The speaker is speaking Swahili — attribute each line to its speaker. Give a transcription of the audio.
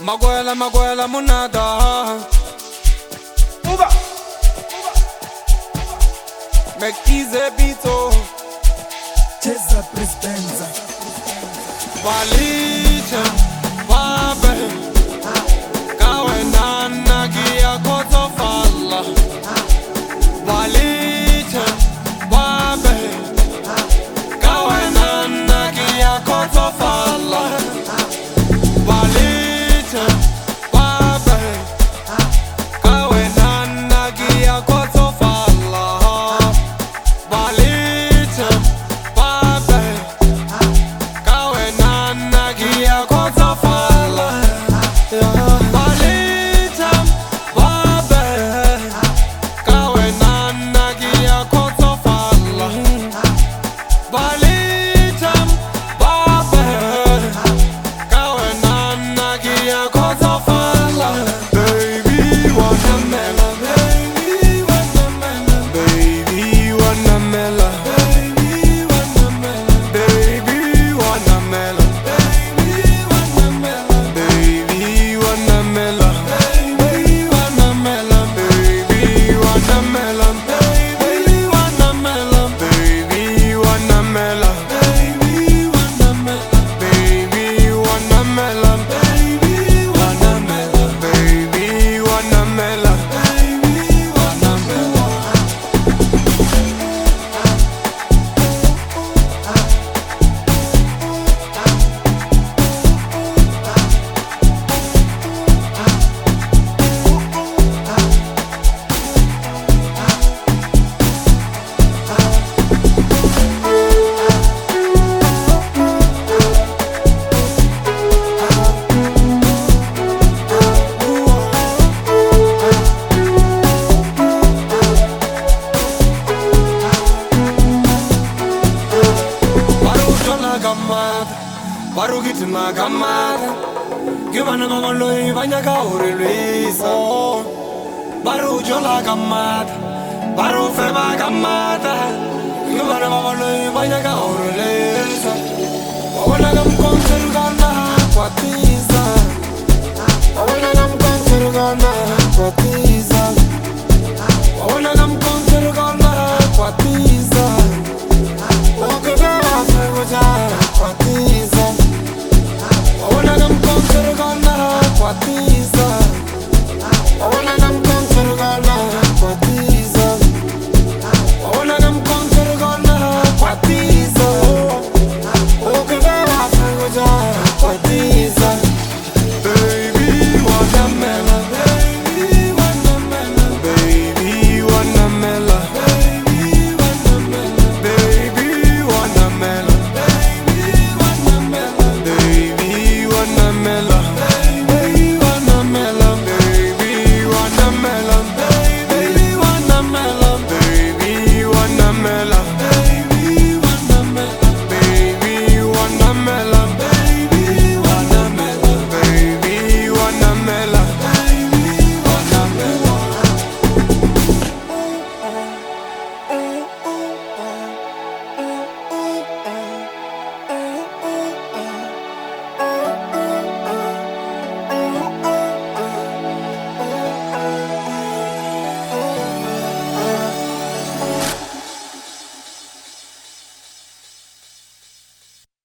Speaker 1: Maguela monada. Uba. Mekize bito.
Speaker 2: Cheza Prispenza.
Speaker 1: Walicha. Wabe. Kawe nana gia koto falla. Walicha. Wabe. Kawe nana gia koto falla. Walicha. Wabe. Kawe nana gia koto falla. Walicha. Wabe. Kawe nana gia koto falla. Walicha. Wabe. Kawe nana gia koto falla. Walicha. Wabe. Kawe nana gia koto falla. Baby watermelon, baby watermelon, baby watermelon, baby watermelon, baby watermelon, baby watermelon, baby watermelon, baby watermelon, baby watermelon, baby watermelon, baby watermelon, baby watermelon, baby watermelon, baby watermelon, baby watermelon, baby watermelon. Baru gitima gamada, gimana ngoloi banyak kau relisa. Baru jola gamada, baru fema gamada, gimana ngoloi banyak kau relisa. Awalnya kamu konser karena kuatiza, awalnya kamu konser karena kuatiza.